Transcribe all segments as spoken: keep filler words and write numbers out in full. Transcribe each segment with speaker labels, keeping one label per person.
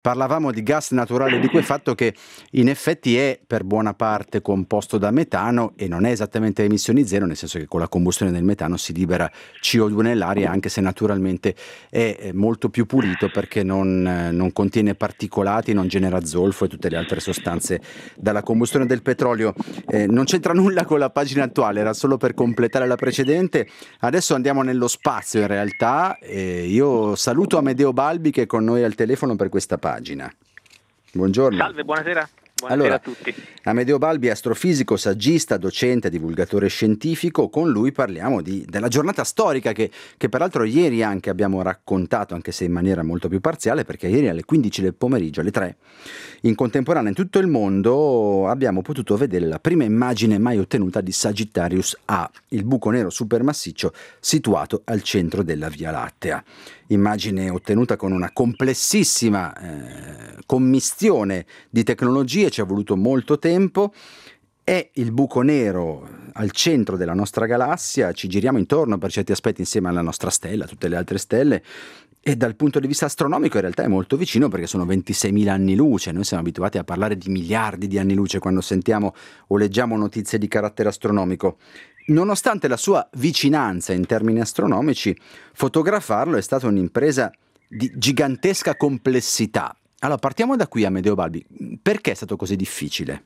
Speaker 1: Parlavamo di gas naturale liquefatto che in effetti è per buona parte composto da metano e non è esattamente emissioni zero, nel senso che con la combustione del metano si libera C O due nell'aria, anche se naturalmente è molto più pulito perché non, non contiene particolati, non genera zolfo e tutte le altre sostanze dalla combustione del petrolio. Eh, non c'entra nulla con la pagina attuale, era solo per completare la precedente. Adesso andiamo nello spazio in realtà. Eh, io saluto Amedeo Balbi che è con noi al telefono per questa pagina. Pagina. Buongiorno.
Speaker 2: Salve, buonasera. Buonasera
Speaker 1: allora,
Speaker 2: a tutti.
Speaker 1: Amedeo Balbi, astrofisico, saggista, docente, divulgatore scientifico. Con lui parliamo di, della giornata storica che, che peraltro ieri anche abbiamo raccontato, anche se in maniera molto più parziale, perché ieri alle quindici del pomeriggio, alle tre, in contemporanea in tutto il mondo abbiamo potuto vedere la prima immagine mai ottenuta di Sagittarius A, il buco nero supermassiccio situato al centro della Via Lattea. Immagine ottenuta con una complessissima eh, commistione di tecnologie, ci ha voluto molto tempo. È il buco nero al centro della nostra galassia, ci giriamo intorno per certi aspetti insieme alla nostra stella, tutte le altre stelle, e dal punto di vista astronomico in realtà è molto vicino perché sono ventiseimila anni luce. Noi siamo abituati a parlare di miliardi di anni luce quando sentiamo o leggiamo notizie di carattere astronomico. Nonostante la sua vicinanza in termini astronomici, fotografarlo è stata un'impresa di gigantesca complessità. Allora partiamo da qui, Amedeo Balbi. Perché è stato così difficile?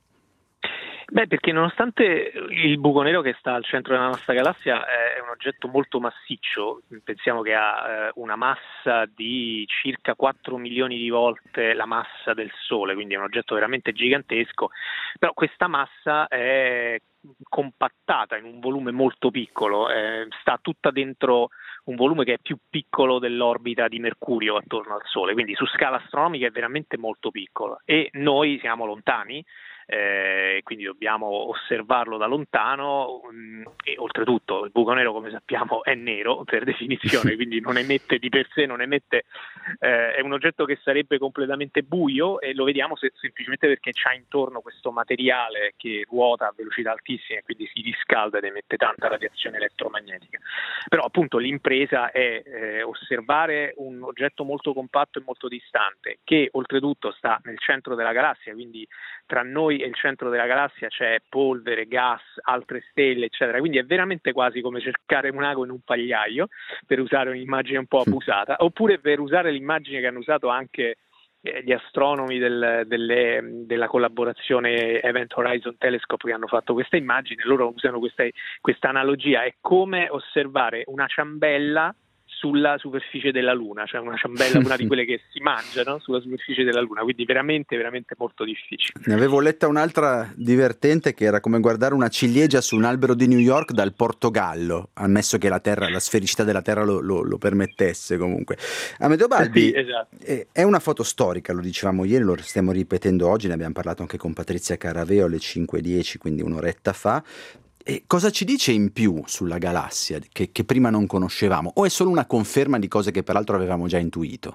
Speaker 2: Beh, perché nonostante il buco nero che sta al centro della nostra galassia è un oggetto molto massiccio, pensiamo che ha una massa di circa quattro milioni di volte la massa del Sole, quindi è un oggetto veramente gigantesco, però questa massa è compattata in un volume molto piccolo, eh, sta tutta dentro un volume che è più piccolo dell'orbita di Mercurio attorno al Sole, quindi su scala astronomica è veramente molto piccolo e noi siamo lontani. Eh, quindi dobbiamo osservarlo da lontano mh, e oltretutto il buco nero, come sappiamo, è nero per definizione, quindi non emette di per sé, non emette, eh, è un oggetto che sarebbe completamente buio e lo vediamo se, semplicemente perché c'ha intorno questo materiale che ruota a velocità altissime e quindi si riscalda ed emette tanta radiazione elettromagnetica. Però appunto l'impresa è eh, osservare un oggetto molto compatto e molto distante che oltretutto sta nel centro della galassia, quindi tra noi e il centro della galassia c'è polvere, gas, altre stelle, eccetera. Quindi è veramente quasi come cercare un ago in un pagliaio, per usare un'immagine un po' abusata, oppure per usare l'immagine che hanno usato anche eh, gli astronomi del, delle, della collaborazione Event Horizon Telescope che hanno fatto questa immagine. Loro usano questa, questa analogia, è come osservare una ciambella sulla superficie della Luna, cioè una ciambella, una di quelle che si mangiano sulla superficie della Luna, quindi veramente, veramente molto difficile.
Speaker 1: Ne avevo letta un'altra divertente che era come guardare una ciliegia su un albero di New York dal Portogallo, ammesso che la Terra, la sfericità della Terra lo, lo, lo permettesse comunque. Amedeo Balbi,
Speaker 2: sì, esatto.
Speaker 1: È una foto storica, lo dicevamo ieri, lo stiamo ripetendo oggi, ne abbiamo parlato anche con Patrizia Caraveo alle cinque e dieci, quindi un'oretta fa. E cosa ci dice in più sulla galassia che, che prima non conoscevamo? O è solo una conferma di cose che peraltro avevamo già intuito?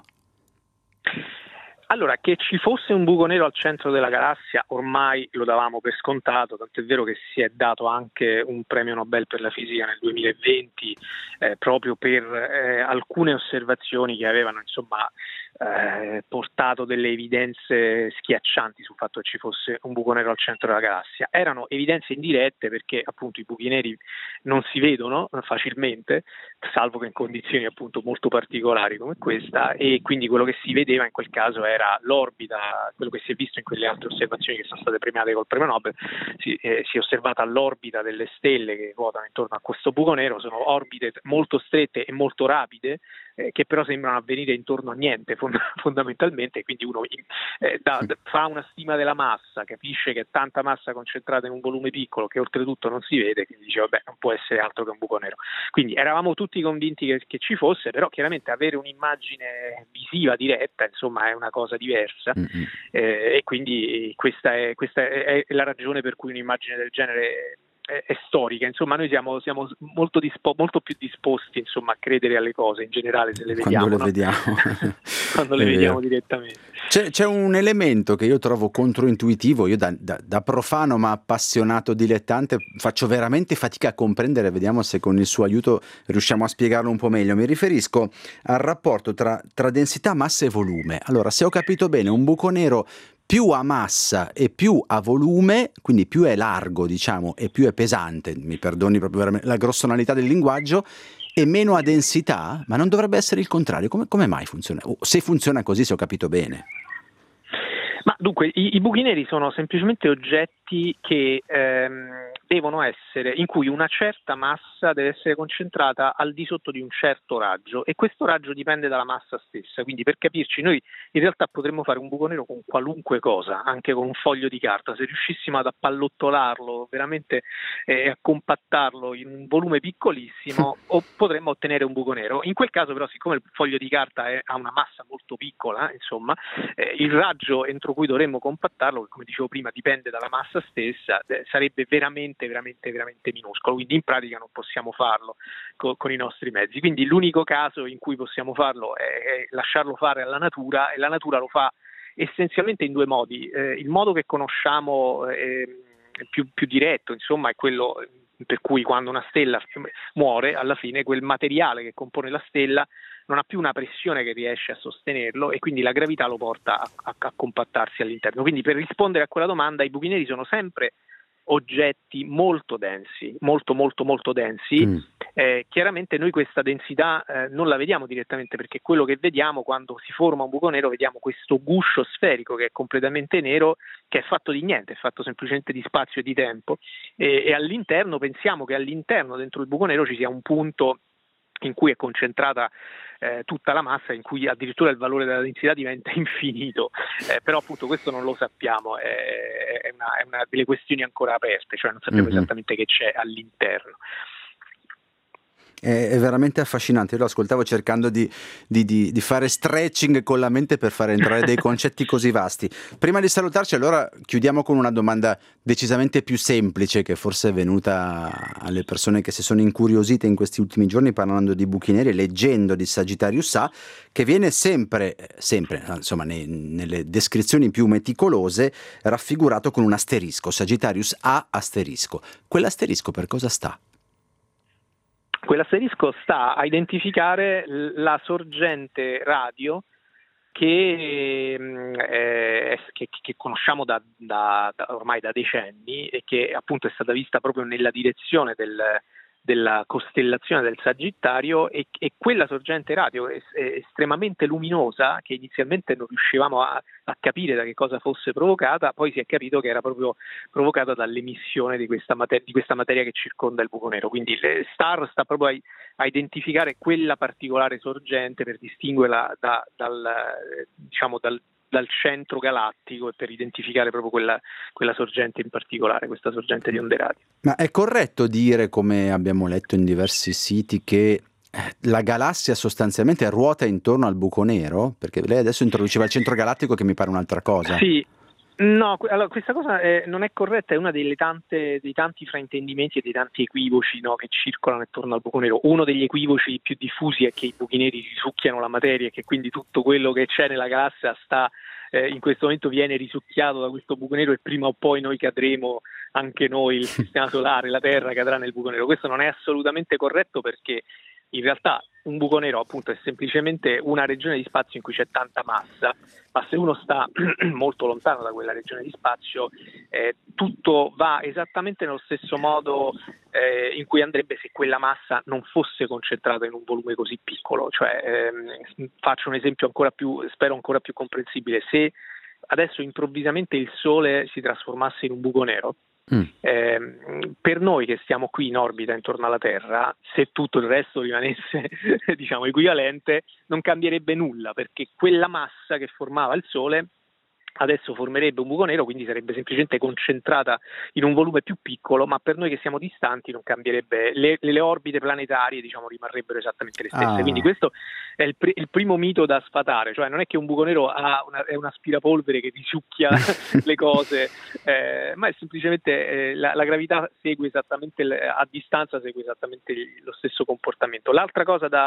Speaker 2: Allora, che ci fosse un buco nero al centro della galassia ormai lo davamo per scontato, tant'è vero che si è dato anche un premio Nobel per la fisica nel duemilaventi eh, proprio per eh, alcune osservazioni che avevano insomma eh, portato delle evidenze schiaccianti sul fatto che ci fosse un buco nero al centro della galassia. Erano evidenze indirette perché appunto i buchi neri non si vedono facilmente, salvo che in condizioni appunto molto particolari come questa, e quindi quello che si vedeva in quel caso era l'orbita, quello che si è visto in quelle altre osservazioni che sono state premiate col premio Nobel, si, eh, si è osservata l'orbita delle stelle che ruotano intorno a questo buco nero, sono orbite molto strette e molto rapide, eh, che però sembrano avvenire intorno a niente fond- fondamentalmente, quindi uno eh, da, da, fa una stima della massa, capisce che è tanta massa concentrata in un volume piccolo che oltretutto non si vede, quindi dice vabbè non può essere altro che un buco nero. Quindi eravamo tutti convinti che, che ci fosse, però chiaramente avere un'immagine visiva diretta insomma è una cosa diversa, mm-hmm. eh, e quindi questa, è, questa è, è la ragione per cui un'immagine del genere è, è storica. Insomma noi siamo, siamo molto, dispo, molto più disposti insomma a credere alle cose in generale se le vediamo,
Speaker 1: quando le
Speaker 2: no?
Speaker 1: vediamo
Speaker 2: quando le vediamo direttamente.
Speaker 1: C'è, c'è un elemento che io trovo controintuitivo, io da, da, da profano ma appassionato dilettante faccio veramente fatica a comprendere, vediamo se con il suo aiuto riusciamo a spiegarlo un po' meglio. Mi riferisco al rapporto tra, tra densità, massa e volume. Allora, se ho capito bene, un buco nero più ha massa e più ha volume, quindi più è largo, diciamo, e più è pesante, mi perdoni proprio veramente la grossonalità del linguaggio, e meno ha densità, ma non dovrebbe essere il contrario. Come, come mai funziona? O se funziona così, se ho capito bene.
Speaker 2: Ma dunque, i, i buchi neri sono semplicemente oggetti che ehm, devono essere, in cui una certa massa deve essere concentrata al di sotto di un certo raggio, e questo raggio dipende dalla massa stessa. Quindi, per capirci, noi in realtà potremmo fare un buco nero con qualunque cosa, anche con un foglio di carta. Se riuscissimo ad appallottolarlo veramente e eh, a compattarlo in un volume piccolissimo, o potremmo ottenere un buco nero. In quel caso però, siccome il foglio di carta è, ha una massa molto piccola, insomma, eh, il raggio entro cui dovremmo compattarlo, che come dicevo prima dipende dalla massa stessa, eh, sarebbe veramente veramente veramente minuscolo, quindi in pratica non possiamo farlo co- con i nostri mezzi. Quindi l'unico caso in cui possiamo farlo è, è lasciarlo fare alla natura, e la natura lo fa essenzialmente in due modi. Eh, il modo che conosciamo eh, più, più diretto, insomma, è quello per cui quando una stella muore, alla fine quel materiale che compone la stella non ha più una pressione che riesce a sostenerlo, e quindi la gravità lo porta a, a, a compattarsi all'interno. Quindi, per rispondere a quella domanda, i buchi neri sono sempre oggetti molto densi, molto molto molto densi. Mm. Eh, chiaramente noi questa densità eh, non la vediamo direttamente, perché quello che vediamo quando si forma un buco nero, vediamo questo guscio sferico che è completamente nero, che è fatto di niente, è fatto semplicemente di spazio e di tempo, e, e all'interno pensiamo che all'interno dentro il buco nero ci sia un punto in cui è concentrata eh, tutta la massa, in cui addirittura il valore della densità diventa infinito, eh, però appunto questo non lo sappiamo, è, è, una, è una delle questioni ancora aperte, cioè non sappiamo mm-hmm. esattamente che c'è all'interno.
Speaker 1: È veramente affascinante. Io lo ascoltavo cercando di, di, di, di fare stretching con la mente per fare entrare dei concetti così vasti. Prima di salutarci, allora, chiudiamo con una domanda decisamente più semplice, che forse è venuta alle persone che si sono incuriosite in questi ultimi giorni parlando di buchi neri, leggendo di Sagittarius A, che viene sempre, sempre insomma, nei, nelle descrizioni più meticolose, raffigurato con un asterisco, Sagittarius A asterisco. Quell'asterisco per cosa sta?
Speaker 2: Quell'asterisco sta a identificare la sorgente radio che, eh, che, che conosciamo da, da, da ormai da decenni, e che appunto è stata vista proprio nella direzione del, della costellazione del Sagittario, e, e quella sorgente radio è, è estremamente luminosa, che inizialmente non riuscivamo a, a capire da che cosa fosse provocata, poi si è capito che era proprio provocata dall'emissione di questa, mater- di questa materia che circonda il buco nero. Quindi le STAR sta proprio a, a identificare quella particolare sorgente per distinguerla da, dal, diciamo, dal dal centro galattico, e per identificare proprio quella, quella sorgente in particolare, questa sorgente di onde radio.
Speaker 1: Ma è corretto dire, come abbiamo letto in diversi siti, che la galassia sostanzialmente ruota intorno al buco nero? Perché lei adesso introduceva il centro galattico, che mi pare un'altra cosa.
Speaker 2: Sì. No, allora, questa cosa è, non è corretta, è una delle tante, dei tanti fraintendimenti e dei tanti equivoci, no, che circolano attorno al buco nero. Uno degli equivoci più diffusi è che i buchi neri risucchiano la materia, e che quindi tutto quello che c'è nella galassia sta eh, in questo momento viene risucchiato da questo buco nero, e prima o poi noi cadremo, anche noi, il sistema solare, la Terra cadrà nel buco nero. Questo non è assolutamente corretto, perché in realtà un buco nero appunto è semplicemente una regione di spazio in cui c'è tanta massa, ma se uno sta molto lontano da quella regione di spazio, eh, tutto va esattamente nello stesso modo eh, in cui andrebbe se quella massa non fosse concentrata in un volume così piccolo. Cioè, ehm, faccio un esempio ancora più, spero ancora più comprensibile: se adesso improvvisamente il Sole si trasformasse in un buco nero, Mm. Eh, per noi che stiamo qui in orbita intorno alla Terra, se tutto il resto rimanesse diciamo equivalente, non cambierebbe nulla, perché quella massa che formava il Sole adesso formerebbe un buco nero, quindi sarebbe semplicemente concentrata in un volume più piccolo, ma per noi che siamo distanti non cambierebbe, le, le orbite planetarie diciamo rimarrebbero esattamente le stesse. Ah. Quindi questo è il, pr- il primo mito da sfatare, cioè non è che un buco nero ha una, è un aspirapolvere che risucchia le cose, eh, ma è semplicemente eh, la, la gravità segue esattamente, a distanza segue esattamente lo stesso comportamento. L'altra cosa da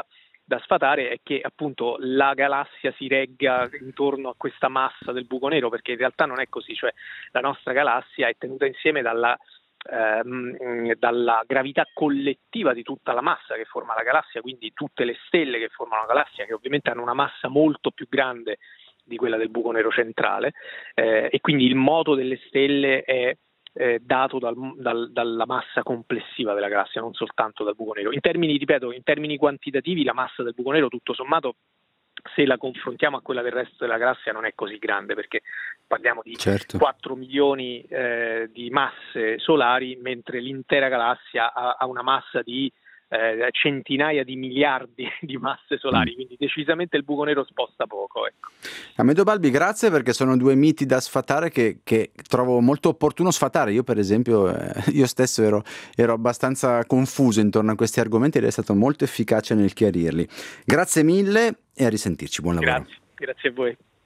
Speaker 2: da sfatare è che appunto la galassia si regga intorno a questa massa del buco nero, perché in realtà non è così, cioè la nostra galassia è tenuta insieme dalla, ehm, dalla gravità collettiva di tutta la massa che forma la galassia, quindi tutte le stelle che formano la galassia, che ovviamente hanno una massa molto più grande di quella del buco nero centrale, eh, e quindi il moto delle stelle è Eh, dato dal, dal, dalla massa complessiva della galassia, non soltanto dal buco nero. In termini, ripeto, in termini quantitativi la massa del buco nero tutto sommato, se la confrontiamo a quella del resto della galassia, non è così grande, perché parliamo di
Speaker 1: certo.
Speaker 2: quattro milioni eh, di masse solari, mentre l'intera galassia ha, ha una massa di eh, centinaia di miliardi di masse solari,
Speaker 1: mm.
Speaker 2: quindi decisamente il buco nero sposta poco, ecco.
Speaker 1: Amedeo Balbi, grazie, perché sono due miti da sfatare che, che trovo molto opportuno sfatare. Io per esempio, eh, io stesso ero, ero abbastanza confuso intorno a questi argomenti ed è stato molto efficace nel chiarirli. Grazie mille e a risentirci, buon lavoro.
Speaker 2: Grazie, grazie a voi.